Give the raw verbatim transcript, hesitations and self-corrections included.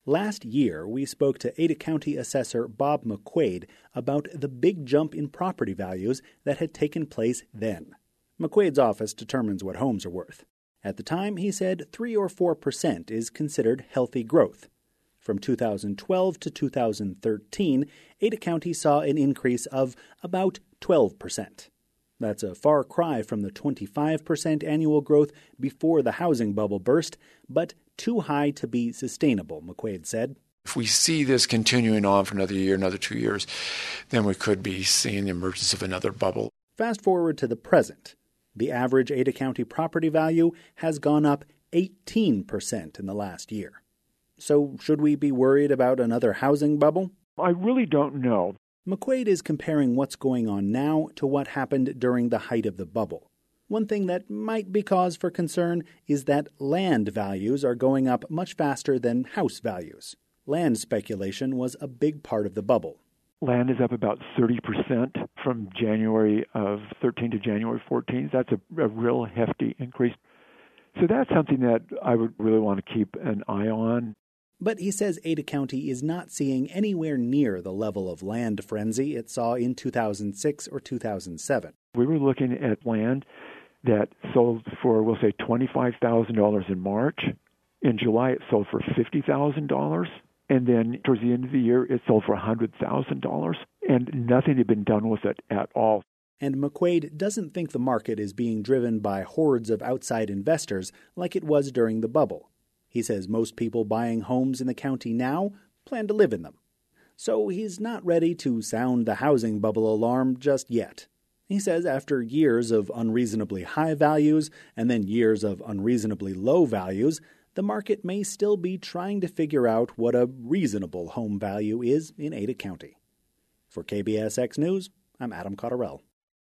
Last year, we spoke to Ada County Assessor Bob McQuaid about the big jump in property values that had taken place then. McQuaid's office determines what homes are worth. At the time, he said three or four percent is considered healthy growth. From two thousand twelve to two thousand thirteen, Ada County saw an increase of about twelve percent. That's a far cry from the twenty-five percent annual growth before the housing bubble burst, but too high to be sustainable, McQuaid said. If we see this continuing on for another year, another two years, then we could be seeing the emergence of another bubble. Fast forward to the present. The average Ada County property value has gone up eighteen percent in the last year. So should we be worried about another housing bubble? I really don't know. McQuaid is comparing what's going on now to what happened during the height of the bubble. One thing that might be cause for concern is that land values are going up much faster than house values. Land speculation was a big part of the bubble. Land is up about thirty percent from January of thirteen to January fourteenth. That's a, a real hefty increase. So that's something that I would really want to keep an eye on. But he says Ada County is not seeing anywhere near the level of land frenzy it saw in two thousand six or two thousand seven. We were looking at land that sold for, we'll say, twenty-five thousand dollars in March. In July, it sold for fifty thousand dollars. And then towards the end of the year, it sold for one hundred thousand dollars. And nothing had been done with it at all. And McQuaid doesn't think the market is being driven by hordes of outside investors like it was during the bubble. He says most people buying homes in the county now plan to live in them. So he's not ready to sound the housing bubble alarm just yet. He says after years of unreasonably high values and then years of unreasonably low values, the market may still be trying to figure out what a reasonable home value is in Ada County. For K B S X News, I'm Adam Cotterell.